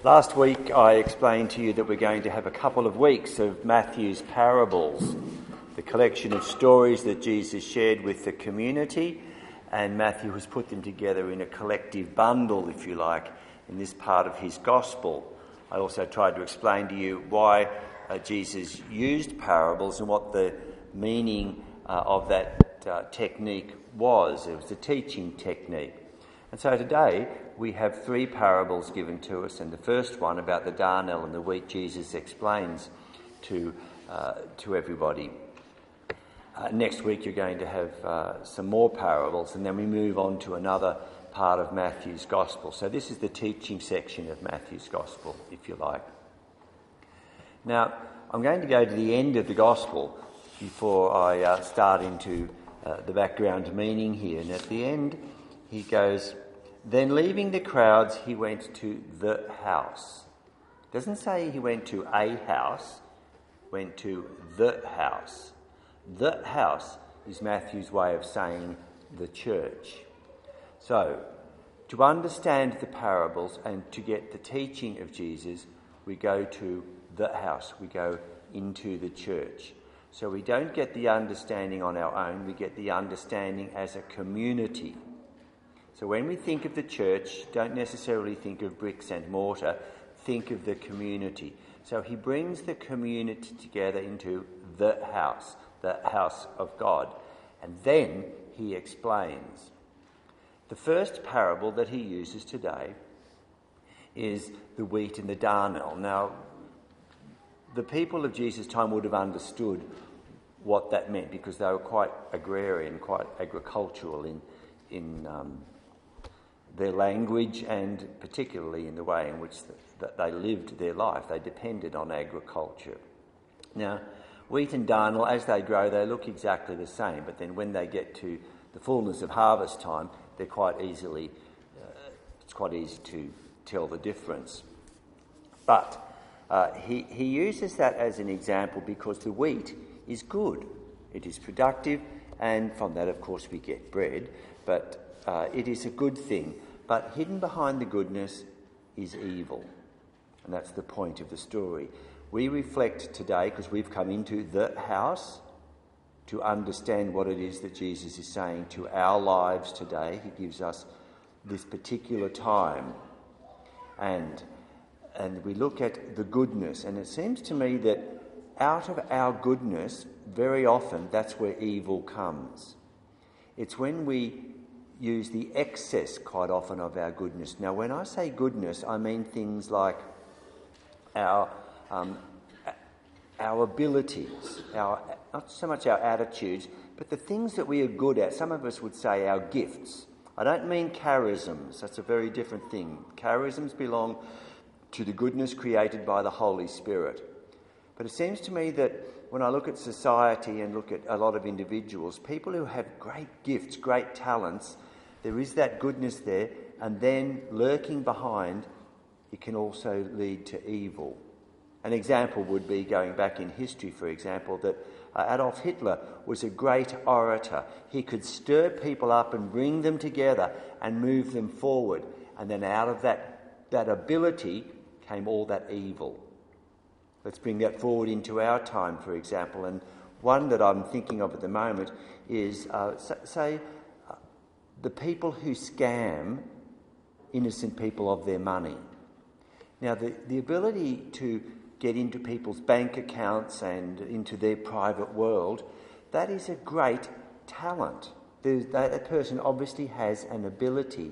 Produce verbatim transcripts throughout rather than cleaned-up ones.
Last week I explained to you that we're going to have a couple of weeks of Matthew's parables, the collection of stories that Jesus shared with the community, and Matthew has put them together in a collective bundle, if you like, in this part of his gospel. I also tried to explain to you why uh, Jesus used parables and what the meaning uh, of that uh, technique was. It was a teaching technique. And so today we have three parables given to us, and the first one about the darnel and the wheat Jesus explains to uh, to everybody. Uh, next week you're going to have uh, some more parables, and then we move on to another part of Matthew's Gospel. So this is the teaching section of Matthew's Gospel, if you like. Now, I'm going to go to the end of the Gospel before I uh, start into uh, the background meaning here. And at the end, he goes, "Then leaving the crowds, he went to the house." It doesn't say he went to a house, went to the house. The house is Matthew's way of saying the church. So, to understand the parables and to get the teaching of Jesus, we go to the house, we go into the church. So we don't get the understanding on our own, we get the understanding as a community. So when we think of the church, don't necessarily think of bricks and mortar, think of the community. So he brings the community together into the house, the house of God. And then he explains. The first parable that he uses today is the wheat and the darnel. Now, the people of Jesus' time would have understood what that meant because they were quite agrarian, quite agricultural in in um, their language and particularly in the way in which the, that they lived their life. They depended on agriculture. Now, wheat and darnel, as they grow, they look exactly the same, but then when they get to the fullness of harvest time, they're quite easily, uh, it's quite easy to tell the difference. But uh, he, he uses that as an example because the wheat is good. It is productive, and from that, of course, we get bread, but uh, it is a good thing. But hidden behind the goodness is evil. And that's the point of the story. We reflect today, because we've come into the house, to understand what it is that Jesus is saying to our lives today. He gives us this particular time. And, and we look at the goodness. And it seems to me that out of our goodness, very often, that's where evil comes. It's when we use the excess quite often of our goodness. Now, when I say goodness, I mean things like our um, our abilities, our not so much our attitudes, but the things that we are good at. Some of us would say our gifts. I don't mean charisms. That's a very different thing. Charisms belong to the goodness created by the Holy Spirit. But it seems to me that when I look at society and look at a lot of individuals, people who have great gifts, great talents, there is that goodness there, and then lurking behind, it can also lead to evil. An example would be, going back in history, for example, that uh, Adolf Hitler was a great orator. He could stir people up and bring them together and move them forward. And then out of that, that ability came all that evil. Let's bring that forward into our time, for example. And one that I'm thinking of at the moment is, uh, say, uh, the people who scam innocent people of their money. Now, the, the ability to get into people's bank accounts and into their private world, that is a great talent. There's, that, that person obviously has an ability.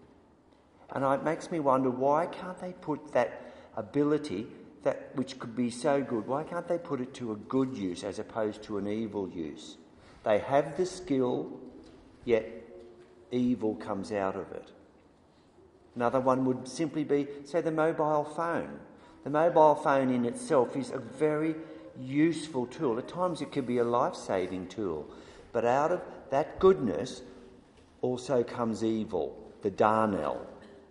And it makes me wonder, why can't they put that ability, that which could be so good, why can't they put it to a good use as opposed to an evil use? They have the skill, yet evil comes out of it. Another one would simply be, say, the mobile phone. The mobile phone in itself is a very useful tool. At times it can be a life-saving tool. But out of that goodness also comes evil, the darnel.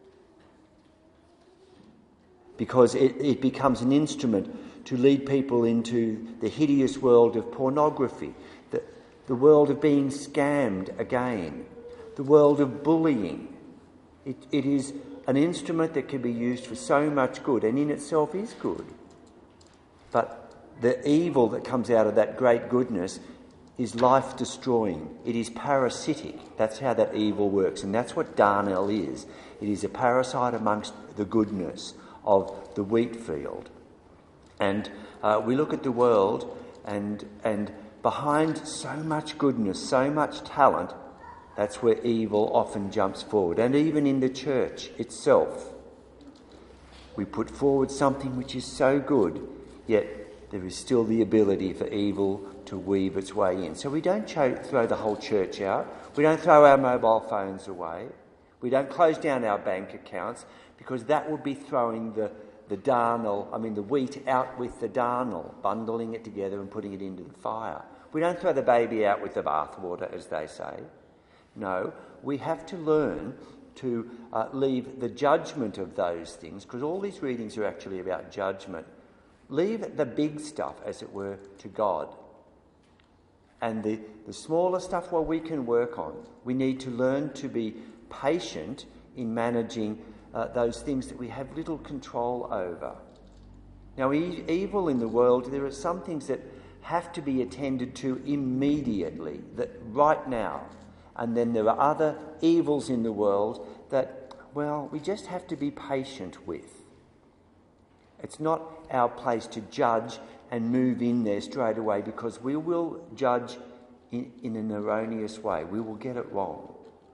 Because it, it becomes an instrument to lead people into the hideous world of pornography, the, the world of being scammed again, the world of bullying. It, it is an instrument that can be used for so much good, and in itself is good. But the evil that comes out of that great goodness is life-destroying. It is parasitic. That's how that evil works, and that's what darnel is. It is a parasite amongst the goodness of the wheat field. And uh, we look at the world, and and behind so much goodness, so much talent, that's where evil often jumps forward. And even in the church itself, we put forward something which is so good, yet there is still the ability for evil to weave its way in. So we don't cho- throw the whole church out. We don't throw our mobile phones away. We don't close down our bank accounts, because that would be throwing the, the darnel, I mean the wheat out with the darnel, bundling it together and putting it into the fire. We don't throw the baby out with the bathwater, as they say. No, we have to learn to uh, leave the judgment of those things, because all these readings are actually about judgment. Leave the big stuff, as it were, to God. And the, the smaller stuff, well, we can work on. We need to learn to be patient in managing uh, those things that we have little control over. Now, e- evil in the world, there are some things that have to be attended to immediately, that right now. And then there are other evils in the world that, well, we just have to be patient with. It's not our place to judge and move in there straight away, because we will judge in, in an erroneous way. We will get it wrong.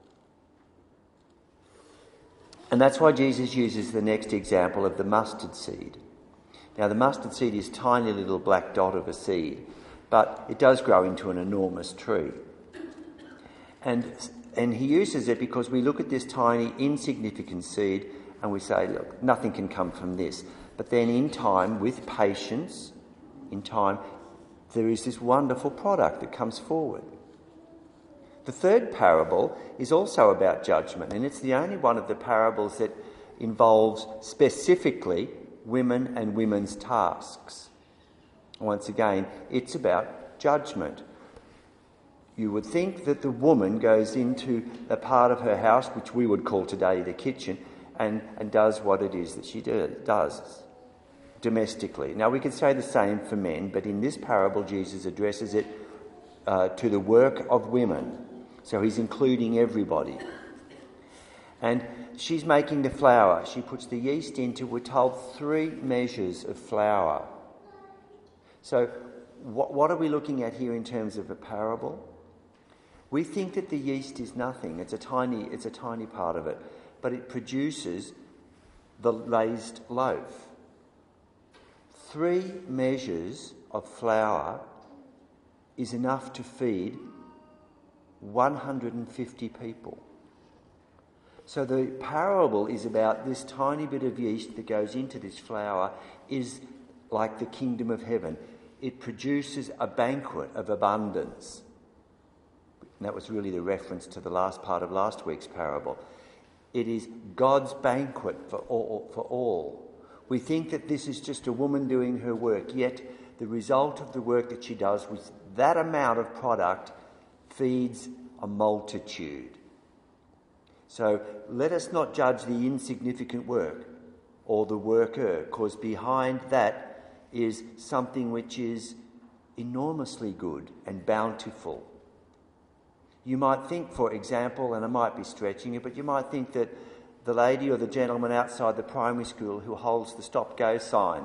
And that's why Jesus uses the next example of the mustard seed. Now, the mustard seed is a tiny little black dot of a seed, but it does grow into an enormous tree. And, and he uses it because we look at this tiny, insignificant seed and we say, look, nothing can come from this. But then in time, with patience, in time, there is this wonderful product that comes forward. The third parable is also about judgment, and it's the only one of the parables that involves specifically women and women's tasks. Once again, it's about judgment. You would think that the woman goes into a part of her house, which we would call today the kitchen, and, and does what it is that she do, does domestically. Now, we could say the same for men, but in this parable, Jesus addresses it uh, to the work of women. So he's including everybody. And she's making the flour. She puts the yeast into, we're told, three measures of flour. So what, what are we looking at here in terms of a parable? We think that the yeast is nothing. It's a tiny, it's a tiny part of it. But it produces the raised loaf. Three measures of flour is enough to feed one hundred fifty people. So the parable is about this tiny bit of yeast that goes into this flour is like the kingdom of heaven. It produces a banquet of abundance. And that was really the reference to the last part of last week's parable. It is God's banquet for all, for all. We think that this is just a woman doing her work, yet the result of the work that she does with that amount of product feeds a multitude. So let us not judge the insignificant work or the worker, because behind that is something which is enormously good and bountiful. You might think, for example, and I might be stretching it, but you might think that the lady or the gentleman outside the primary school who holds the stop-go sign,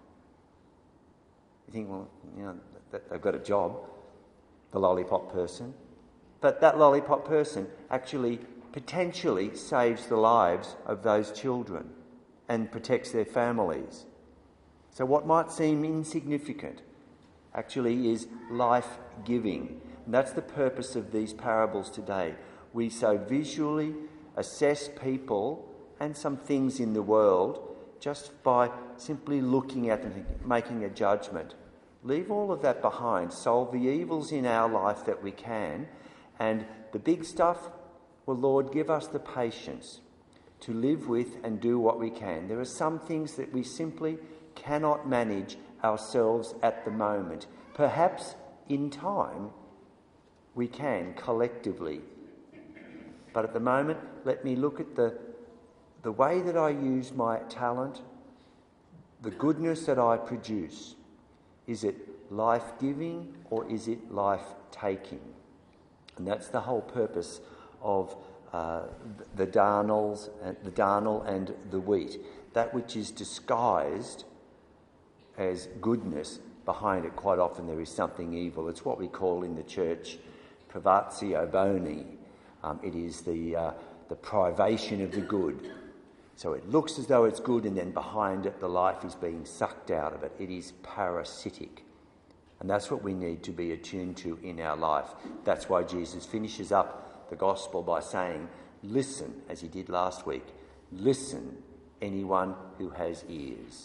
you think, well, you know, they've got a job, the lollipop person. But that lollipop person actually potentially saves the lives of those children and protects their families. So what might seem insignificant actually is life-giving. And that's the purpose of these parables today. We so visually assess people and some things in the world just by simply looking at them, making a judgment. Leave all of that behind. Solve the evils in our life that we can. And the big stuff, well, Lord, give us the patience to live with and do what we can. There are some things that we simply cannot manage ourselves at the moment. Perhaps in time we can collectively. But at the moment, let me look at the the way that I use my talent, the goodness that I produce, is it life-giving or is it life-taking? And that's the whole purpose of uh, the darnels, the darnel and the wheat. That which is disguised as goodness, behind it quite often there is something evil. It's what we call in the church privatio boni. Um, it is the uh, the privation of the good. So it looks as though it's good, and then behind it the life is being sucked out of it. It is parasitic. And that's what we need to be attuned to in our life. That's why Jesus finishes up the gospel by saying, listen, as he did last week, listen, anyone who has ears.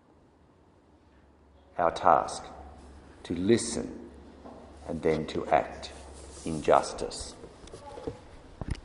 Our task, to listen and then to act in justice.